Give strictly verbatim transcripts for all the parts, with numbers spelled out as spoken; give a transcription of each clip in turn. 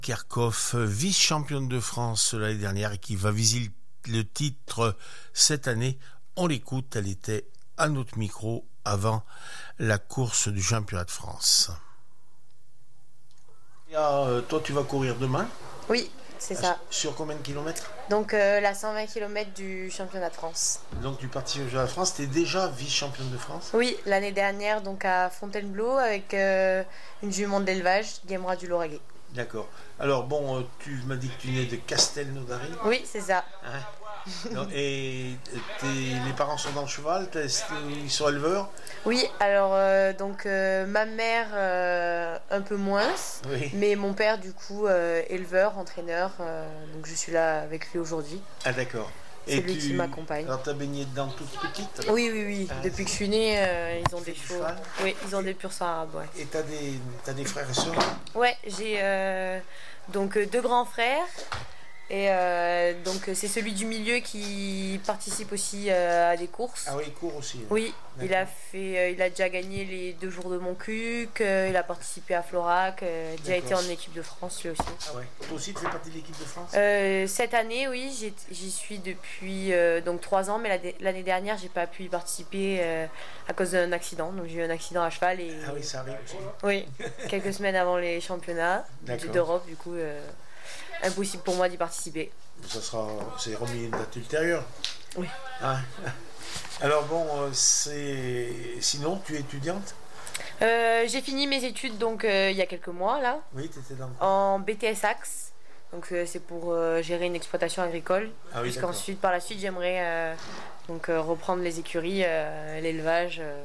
Kerkhoff, vice-championne de France l'année dernière et qui va viser le titre cette année. On l'écoute, elle était à notre micro avant la course du championnat de France. Et, euh, toi, tu vas courir demain ? Oui, c'est ça. Sur combien de kilomètres ? Donc euh, la cent vingt kilomètres du championnat de France. Donc tu participes au championnat de France, tu es déjà vice-championne de France ? Oui, l'année dernière donc à Fontainebleau avec euh, une jument d'élevage, Guémera du Lauragais. D'accord. Alors bon, euh, tu m'as dit que tu nais de Castelnaudary ? Oui, c'est ça. Hein ? Non, et tes, les parents sont dans le cheval, ils sont éleveurs ? Oui, alors euh, donc euh, ma mère euh, un peu moins, oui. Mais mon père du coup euh, éleveur, entraîneur, euh, donc je suis là avec lui aujourd'hui. Ah d'accord. C'est et lui tu... qui m'accompagne. Alors t'as baigné dedans toute petite ? Oui, oui, oui. Ah, depuis que je suis née, euh, ils ont des chevaux. Oui, ils ont des pur sang arabes. Ouais. Et t'as des, t'as des frères et sœurs ? Ouais, j'ai euh, donc deux grands frères. Et euh, donc c'est celui du milieu qui participe aussi euh, à des courses. Ah oui, il court aussi. Oui, il a fait, euh, il a déjà gagné les deux jours de Montcuq, euh, il a participé à Florac, euh, déjà été en équipe de France lui aussi. Ah ouais. Toi aussi tu fais partie de l'équipe de France ? euh, Cette année, oui, j'ai, j'y suis depuis euh, donc trois ans, mais la, l'année dernière j'ai pas pu y participer euh, à cause d'un accident. Donc j'ai eu un accident à cheval et. Ah oui, ça arrive aussi. Oui, quelques semaines avant les championnats d'Europe, du coup. Euh, Impossible pour moi d'y participer. Ça sera, c'est remis une date ultérieure. Oui. Ah. Alors bon, c'est, sinon tu es étudiante ? euh, J'ai fini mes études donc euh, il y a quelques mois là. Oui, tu étais dans. En B T S Axe. Donc euh, c'est pour euh, gérer une exploitation agricole. Ah oui, puisqu'ensuite par la suite j'aimerais euh, donc euh, reprendre les écuries, euh, l'élevage euh,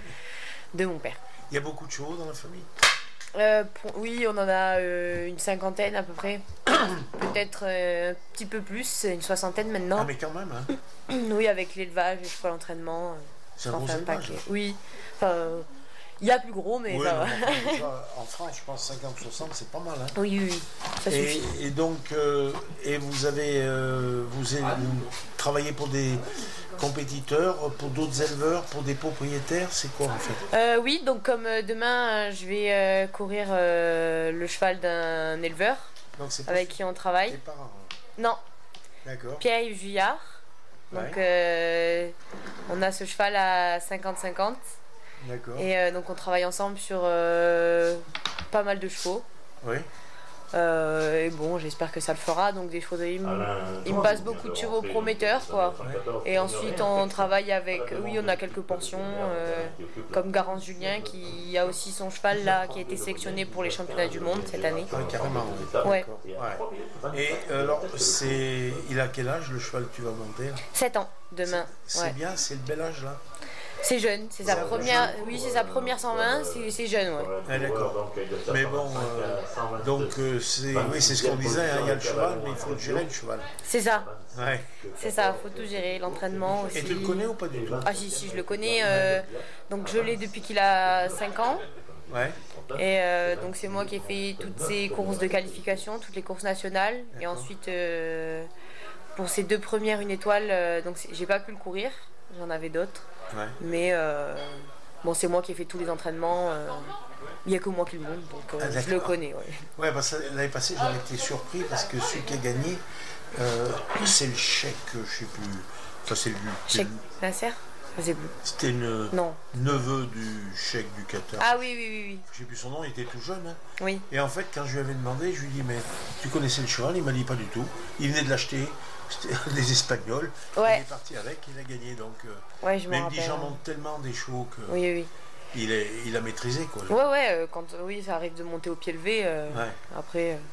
de mon père. Il y a beaucoup de chevaux dans la famille ? Euh, pour, oui, on en a euh, une cinquantaine à peu près. Peut-être euh, un petit peu plus, une soixantaine maintenant. Ah mais quand même, hein. Oui, avec l'élevage, les chevaux à l'entraînement. Euh, c'est un gros élevage. Oui. Enfin, euh, il y a plus gros, mais oui, ça va. En France, je pense cinquante soixante, c'est pas mal. Hein. Oui, oui, ça et, suffit. Et donc, euh, et vous avez, euh, vous, vous travaillez pour des compétiteurs, pour d'autres éleveurs, pour des propriétaires, c'est quoi en fait ? euh, Oui, donc comme euh, demain, euh, je vais euh, courir euh, le cheval d'un éleveur donc, c'est avec qui on travaille. Tes parents ? Non. D'accord. Pierre-Yves Juillard. Donc, ouais. euh, on a ce cheval à cinquante cinquante. D'accord. Et euh, donc, on travaille ensemble sur euh, pas mal de chevaux. Oui. Euh, et bon, j'espère que ça le fera. Donc des chevaux, de... il, me... il me passe beaucoup de chevaux prometteurs, quoi. Et ensuite, on travaille avec. Oui, on a quelques pensions, euh, comme Garance Julien, qui a aussi son cheval là, qui a été sélectionné pour les championnats du monde cette année. Ah, carrément. Oui. Ouais. ouais. Et alors, c'est, il a quel âge le cheval que tu vas monter là ? sept ans demain. C'est, ouais. c'est bien, c'est le bel âge là. C'est jeune, c'est sa première, oui, c'est sa première cent vingt, c'est, c'est jeune, ouais. Ah, d'accord. Mais bon, euh, donc euh, c'est, oui, c'est ce qu'on disait, hein, il y a le cheval, mais il faut le gérer le cheval. C'est ça. Ouais. C'est ça, faut tout gérer, l'entraînement aussi. Et tu le connais ou pas du tout ? Ah si, si, je le connais. Euh, donc je l'ai depuis qu'il a cinq ans. Ouais. Et euh, donc c'est moi qui ai fait toutes ces courses de qualification, toutes les courses nationales. D'accord. Et ensuite, euh, pour ces deux premières, une étoile, euh, donc j'ai pas pu le courir, j'en avais d'autres. Ouais. Mais euh, bon, c'est moi qui ai fait tous les entraînements. Euh, il n'y a que moi qui le monte, donc euh, ah, je le connais. Ouais, ouais parce que l'année passée, j'avais été surpris parce que celui qui a gagné, euh, c'est le chèque, je ne sais plus. Enfin, c'est le. Chèque Nasser ? C'était une non. neveu du chèque du Qatar. Ah oui, oui, oui. oui. Je sais plus son nom, il était tout jeune. Hein. Oui. Et en fait, quand je lui avais demandé, je lui ai dit, mais tu connaissais le cheval ? Il m'a dit pas du tout. Il venait de l'acheter. C'était des Espagnols. Ouais. Il est parti avec, il a gagné. Donc, euh, ouais, je mais il me dit, j'en monte tellement des chevaux que. Oui, oui. Il, est, il a maîtrisé, quoi. Ouais, ouais, euh, quand oui, ça arrive de monter au pied levé. Euh, ouais. Après, euh,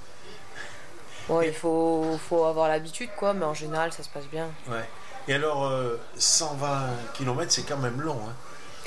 bon, il faut, faut avoir l'habitude, quoi, mais en général, ça se passe bien. Ouais. Et alors, euh, cent vingt kilomètres, c'est quand même long, hein ? Non ?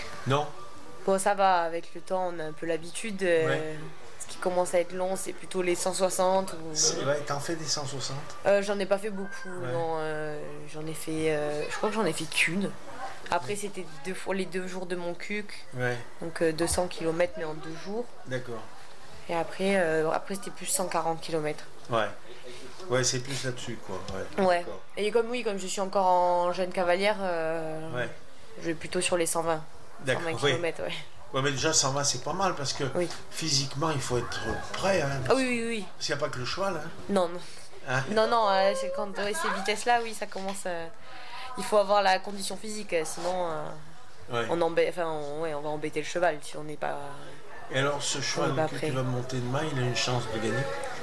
Bon, ça va, avec le temps, on a un peu l'habitude. Euh, ouais. Ce qui commence à être long, c'est plutôt les cent soixante. Ou... C'est, ouais, t'en fais des cent soixante ? euh, J'en ai pas fait beaucoup, ouais. non. Euh, j'en ai fait, euh, je crois que j'en ai fait qu'une. Après, ouais. C'était deux fois les deux jours de Montcuq. Ouais. Donc euh, deux cents kilomètres, mais en deux jours. D'accord. Et après, euh, après c'était plus cent quarante kilomètres. Ouais. Ouais, c'est plus là-dessus, quoi. Ouais. ouais. Et comme oui, comme je suis encore en jeune cavalière, euh, ouais. je vais plutôt sur les cent vingt. D'accord. cent vingt kilomètres, ouais. Ouais, mais déjà cent vingt c'est pas mal parce que oui. physiquement il faut être prêt. Hein, ah oui, oui, oui. Parce qu'il n'y a pas que le cheval. Hein. Non, non. Hein non, non, euh, c'est quand ouais, ces vitesses-là, oui, ça commence. Euh, il faut avoir la condition physique, sinon euh, ouais. on, embête, enfin, on, ouais, on va embêter le cheval si on n'est pas. Et alors, ce cheval que tu vas monter demain, il a une chance de gagner?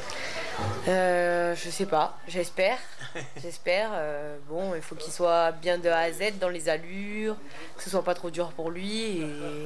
Euh, je sais pas, j'espère. J'espère. Euh, bon, il faut qu'il soit bien de A à Z dans les allures, que ce soit pas trop dur pour lui. Et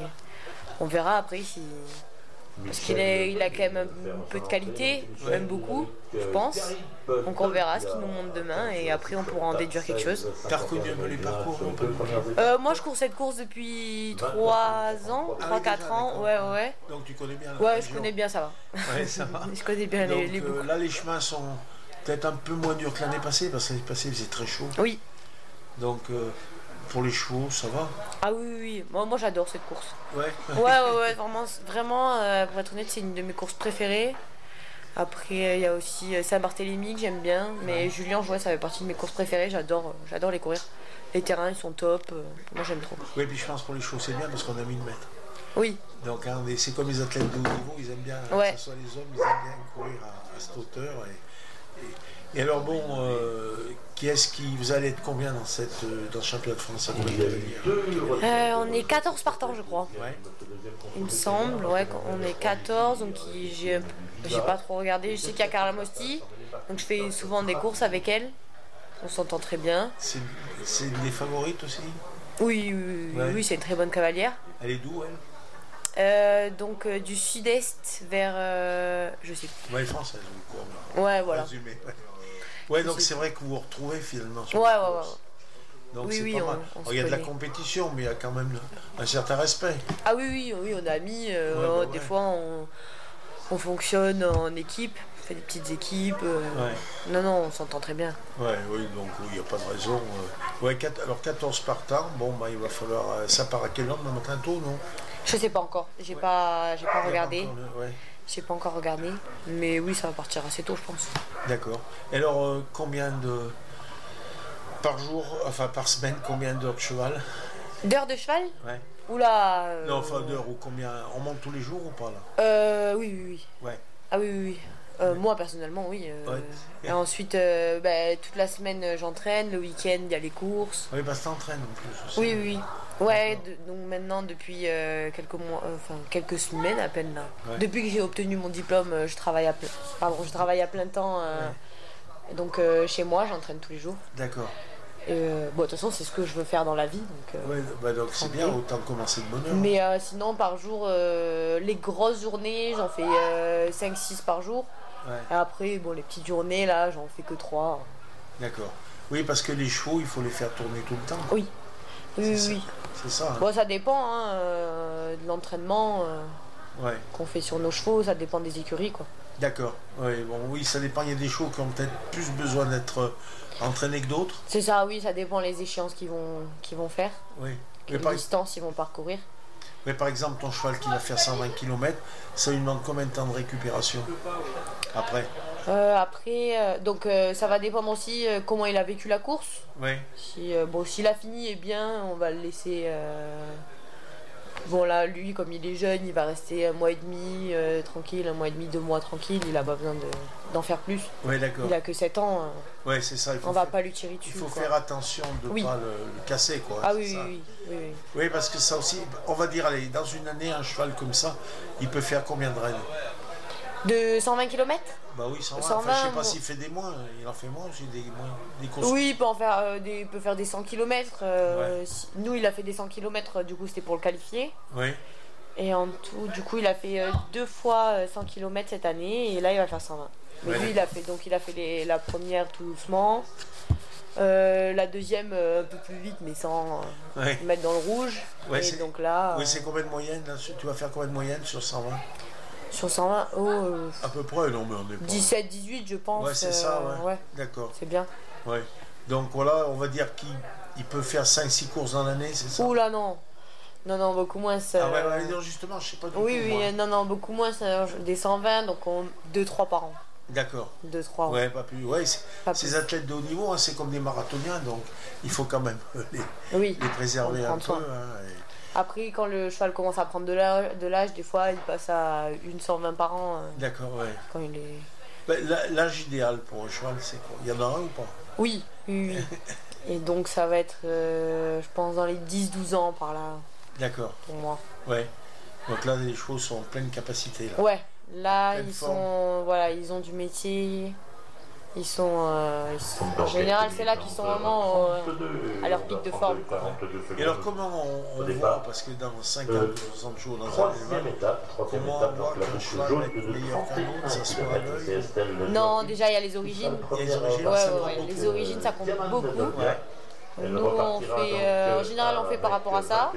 on verra après si. Parce qu'il est, il a quand même un peu de qualité, même beaucoup, je pense. Donc on verra ce qu'il nous montre demain et après on pourra en déduire quelque chose. T'as reconnu un peu les parcours? euh, Moi je cours cette course depuis trois ans, trois quatre ans, ouais ouais. Donc tu connais bien la Ouais, région. je connais bien, ça va. Ouais, ça va. Je connais bien Donc, les, les boucles. Euh, là les chemins sont peut-être un peu moins durs que l'année passée, parce que l'année passée il faisait très chaud. Oui. Donc euh, pour les chevaux, ça va? Ah oui, oui, oui. Moi, moi j'adore cette course. Ouais. Ouais, ouais, ouais, vraiment, vraiment euh, pour être honnête, c'est une de mes courses préférées. Après, il y a aussi Saint-Barthélemy que j'aime bien, mais ouais. Julien, ouais, ça fait partie de mes courses préférées, j'adore, j'adore les courir. Les terrains, ils sont top, euh, moi j'aime trop. Oui, puis je pense pour les chevaux, c'est bien parce qu'on a mille mètres. Oui. Donc hein, c'est comme les athlètes de haut niveau, ils aiment bien, ouais. que ce soit les hommes, ils aiment bien courir à, à cette hauteur. Et, et, et alors bon, euh, qui est-ce qui, vous allez être combien dans, cette, dans ce championnat de France? euh, On est quatorze partants, je crois. Ouais. Il me semble, ouais, on est quatorze, donc j'ai j'ai pas trop regardé. Je sais qu'il y a Carla Mosti, donc je fais souvent des courses avec elle. On s'entend très bien. C'est une des favorites aussi? Oui, oui, ouais. oui, c'est une très bonne cavalière. Elle est d'où, elle? Euh, donc euh, du sud-est vers euh, je sais plus. Ouais, française ou quoi? Ouais, voilà. Résumé, ouais. Ouais, donc c'est vrai que vous vous retrouvez finalement sur ouais, ouais, ouais. Donc oui, c'est oui, pas on, mal. on Alors, il y a de la compétition, mais il y a quand même un certain respect. Ah oui, oui, oui, on a mis. Euh, ouais, bah, des ouais. fois, on, on fonctionne en équipe, on fait des petites équipes. Euh, ouais. Non, non, on s'entend très bien. Ouais, oui, donc il n'y a pas de raison. Euh... Ouais, quatre, alors quatorze partants, bon, bah, il va falloir. Euh, ça part à quelle heure le matin tôt, non? Je sais pas encore, j'ai ouais. pas, j'ai pas regardé. Pas encore, ouais. J'ai pas encore regardé, mais oui, ça va partir assez tôt, je pense. D'accord. Et alors, euh, combien de. Par jour, enfin par semaine, combien d'heures de cheval? D'heures de cheval? Ouais. Oula. Euh... Non, enfin d'heures ou combien? On monte tous les jours ou pas là? Euh, oui, oui, oui. Ouais. Ah oui, oui, oui. Euh, ouais. Moi personnellement, oui. Euh... Ouais. Et ensuite, euh, bah, toute la semaine, j'entraîne. Le week-end, il y a les courses. Oui, parce que t'entraînes en plus aussi. Oui, oui, oui. Ouais, de, donc maintenant, depuis euh, quelques mois, euh, enfin quelques semaines à peine là. Ouais. Depuis que j'ai obtenu mon diplôme, euh, je travaille à plein, pardon, je travaille à plein temps. Euh, ouais. Donc euh, chez moi, j'entraîne tous les jours. D'accord. Euh, bon, de toute façon, c'est ce que je veux faire dans la vie. Donc, euh, ouais, bah donc c'est bien, autant commencer de bonne heure. Mais euh, sinon, par jour, euh, les grosses journées, j'en fais euh, cinq six par jour. Ouais. Et après, bon, les petites journées, là, j'en fais que trois. D'accord. Oui, parce que les chevaux, il faut les faire tourner tout le temps. Oui. Oui, oui. C'est ça. Hein. Bon, ça dépend hein, euh, de l'entraînement euh, ouais. qu'on fait sur nos chevaux, ça dépend des écuries, quoi. D'accord. Oui, bon, oui, ça dépend. Il y a des chevaux qui ont peut-être plus besoin d'être entraînés que d'autres. C'est ça, oui, ça dépend les échéances qu'ils vont, qu'ils vont faire. Oui. Quelle par... distance ils vont parcourir. Mais par exemple, ton cheval qui va faire cent vingt kilomètres, ça lui demande combien de temps de récupération après euh, Après, euh, donc euh, ça va dépendre aussi euh, comment il a vécu la course. Oui. Si, euh, bon, s'il a fini, eh bien, on va le laisser. Euh... Bon, là, lui, comme il est jeune, il va rester un mois et demi euh, tranquille, un mois et demi, deux mois tranquille. Il n'a pas besoin de, d'en faire plus. Oui, d'accord. Il a que sept ans. Euh... Oui, c'est ça. Il faut on ne va faire... pas lui tirer dessus. Il faut quoi. faire attention de ne oui. pas le, le casser, quoi. Ah oui oui, oui, oui, oui. Oui, parce que ça aussi, on va dire, allez, dans une année, un cheval comme ça, il peut faire combien de raids? De cent vingt kilomètres? Bah oui, cent vingt. cent vingt enfin, je sais pas bon... s'il fait des moins, il en fait moins aussi, des, des courses. Oui, il peut, en faire, euh, des, il peut faire des cent kilomètres. Euh, ouais. si, nous, il a fait des cent kilomètres, du coup, c'était pour le qualifier. Oui. Et en tout, du coup, il a fait euh, deux fois cent kilomètres cette année, et là, il va faire cent vingt. Mais ouais. lui, il a fait, donc, il a fait les, la première tout doucement. Euh, la deuxième euh, un peu plus vite mais sans euh, ouais. mettre dans le rouge. Ouais, et donc là. Oui, euh, c'est combien de moyenne là? Tu vas faire combien de moyenne sur cent vingt? Sur cent vingt, oh. Euh, à peu près, non, mais on est pas. dix-sept dix-huit, je pense. Ouais, c'est euh, ça, ouais. ouais. D'accord. C'est bien. Ouais. Donc voilà, on va dire qu'il il peut faire cinq six courses dans l'année, c'est ça? Ouh là, non. Non, non, beaucoup moins. Ça... Ah ouais, ouais, non, justement, je sais pas du oui, tout. Oui, oui, non, non, beaucoup moins. Ça, des cent vingt, donc deux trois par an. D'accord. deux trois. Ouais, pas plus. Ouais, pas ces plus. Athlètes de haut niveau, hein, c'est comme des marathoniens, donc il faut quand même les, oui, les préserver un peu. Hein, Après, quand le cheval commence à prendre de l'âge, de l'âge, des fois, il passe à une cent vingt par an. euh, D'accord, ouais. Quand il est... Ben, la- l'âge idéal pour un cheval, c'est quoi? Il y en a un ou pas? Oui, oui, oui. Et donc, ça va être, euh, je pense, dans les dix douze ans par là, D'accord, pour moi. ouais. Donc là, les chevaux sont en pleine capacité. Là. Ouais, là, Pleine ils forme. sont, voilà, ils ont du métier. Ils sont, euh, ils sont- en général, c'est là qu'ils sont vraiment euh, à leur pic de forme, quoi. Et alors, comment on, on voit, parce que dans cinquante ou soixante chevaux dans un élevage, comment on voit qu'un cheval va être meilleur qu'un autre, ça se voit à l'œil? Non, déjà, il y a les origines. Il y a les origines, Ouais, ça ouais, compte ouais. beaucoup. Les origines, ça compte beaucoup. Ouais. Nous, on fait, euh, en général, on fait par rapport à ça.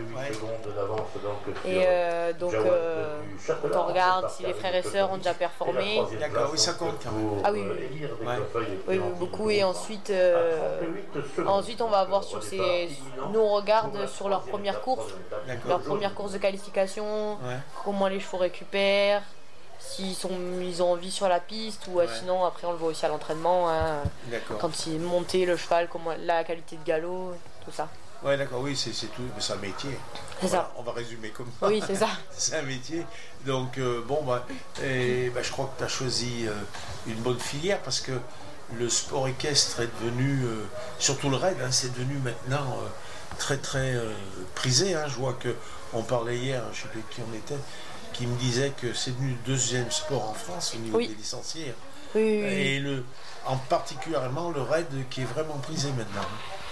Et euh, donc, euh, quand on regarde si les frères et sœurs ont déjà performé. D'accord, oui, ça compte quand même. Ah oui, oui, oui. Ouais. Oui, oui, beaucoup. Et ensuite, euh, ensuite, on va voir sur ces. Nous, on regarde sur leur première course, D'accord. leur première course de qualification, Ouais. comment les chevaux récupèrent, s'ils sont, ils ont envie sur la piste, ou euh, Ouais. sinon, après, on le voit aussi à l'entraînement. Hein, D'accord. quand il est monté, le cheval, comment, la qualité de galop, tout ça. Ouais, d'accord, oui, c'est c'est tout, mais c'est un métier. C'est Voilà, ça. on va résumer comme ça. Oui, c'est ça. C'est un métier. Donc, euh, bon, bah, et, bah, je crois que tu as choisi euh, une bonne filière parce que le sport équestre est devenu, euh, surtout le raid, hein, c'est devenu maintenant euh, très très euh, prisé. Hein. Je vois que on parlait hier, je ne sais plus qui on était, qui me disait que c'est devenu le deuxième sport en France au niveau Oui. des licenciés. Oui, oui, oui. Et le, en particulièrement le raid qui est vraiment prisé maintenant.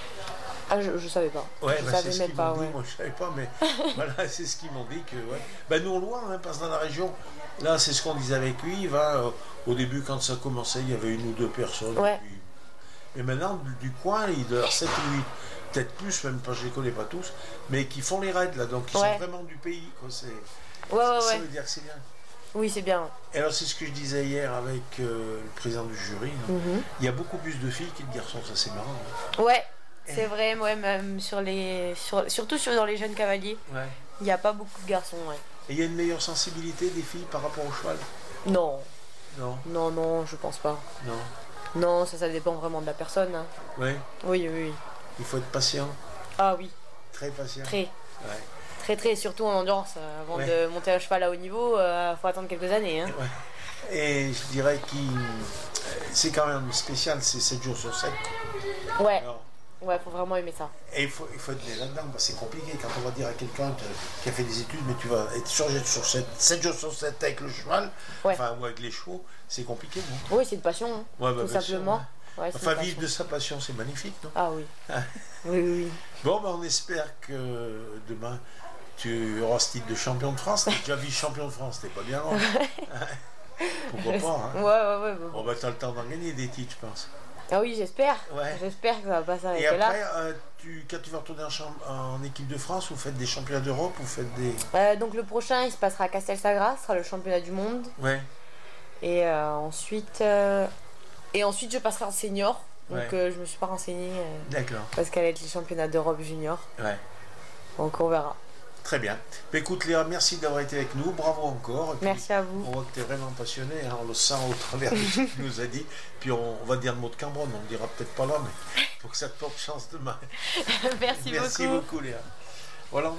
Ah, je, je savais pas. Ouais, je bah, savais c'est ce même qu'ils pas, m'ont dit, ouais. moi je savais pas, mais voilà, c'est ce qu'ils m'ont dit que ouais. Bah, nous on le voit, hein, parce que dans la région, là c'est ce qu'on disait avec lui, il va, euh, au début quand ça commençait, il y avait une ou deux personnes. Ouais. Puis- mais maintenant, du, du coin, il doit y avoir sept ou huit, peut-être plus, même pas, je les connais pas tous, mais qui font les raids là, donc ils Ouais. sont vraiment du pays. Quoi, c'est, Ouais, ouais, ça ouais. veut dire que c'est bien. Oui, c'est bien. Et alors c'est ce que je disais hier avec euh, le président du jury, hein. Mhm. Il y a beaucoup plus de filles que de garçons, ça c'est marrant. Hein. Ouais, c'est vrai, ouais, même sur les, sur, surtout sur, dans les jeunes cavaliers, Ouais. il n'y a pas beaucoup de garçons, ouais. Et il y a une meilleure sensibilité des filles par rapport au cheval? Non, Non, non, non, je pense pas. non. Non, ça, ça dépend vraiment de la personne. Hein. Ouais. Oui, oui, oui. Il faut être patient, Ah oui, très patient. très, Ouais. très, très, surtout en endurance. euh, Avant Ouais. de monter un cheval à haut niveau, il faut attendre quelques années. Hein. Ouais. Et je dirais que c'est quand même spécial, c'est sept jours sur sept. Ouais, Alors, ouais, faut vraiment aimer ça. et il faut, il faut être né là-dedans, parce que c'est compliqué quand on va dire à quelqu'un que- qui a fait des études, mais tu vas être sur sur sept jours sur sept avec le cheval, Ouais. enfin, ou avec les chevaux, c'est compliqué, non? Oui, c'est une passion, hein, Ouais, bah, tout bien sûr, simplement. ouais. Ouais, c'est Enfin, une vivre passion. de sa passion, c'est magnifique, non? Ah oui. Oui, oui, oui. Bon, ben, on espère que demain, tu auras ce titre de champion de France. T'es déjà vice-champion de France, t'es pas bien loin. Pourquoi pas, Ouais, hein? ouais, ouais. bon. Bon, ben, t'as le temps d'en gagner des titres, je pense. Ah oui, j'espère. Ouais. J'espère que ça va pas Et s'arrêter là. après, euh, tu, quand tu vas retourner en, champ- en équipe de France, vous faites des championnats d'Europe, vous faites des... Euh, donc le prochain, il se passera à Castelsagras, ce sera le championnat du monde. Ouais, Et euh, ensuite, euh, et ensuite, je passerai en senior. Donc Ouais. euh, je me suis pas renseignée euh, d'accord. parce qu'elle est les championnats d'Europe junior. Ouais, Donc on verra. très bien. Mais écoute, Léa, merci d'avoir été avec nous. Bravo encore. Et puis, Merci à vous. on voit que tu es vraiment passionné, hein, on le sent au travers de ce que tu nous as dit. Puis on, on va dire le mot de Cambronne, on ne le dira peut-être pas là, mais pour que ça te porte chance demain. Merci, Merci beaucoup. beaucoup, Léa. Voilà.